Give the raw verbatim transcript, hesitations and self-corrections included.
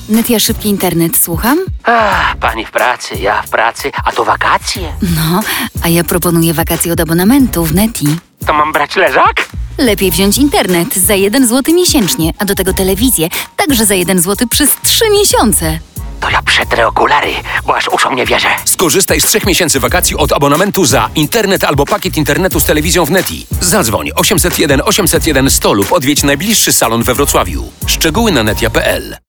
Netia, szybki internet, słucham? Ach, pani w pracy, ja w pracy, a to wakacje. No, a ja proponuję wakacje od abonamentu w Neti. To mam brać leżak? Lepiej wziąć internet za jeden złoty miesięcznie, a do tego telewizję także za jeden złoty przez trzy miesiące. To ja przetrę okulary, bo aż uszom nie wierzę. Skorzystaj z trzech miesięcy wakacji od abonamentu za internet albo pakiet internetu z telewizją w Neti. Zadzwoń osiemset jeden osiemset jeden sto lub odwiedź najbliższy salon we Wrocławiu. Szczegóły na netia kropka pe el.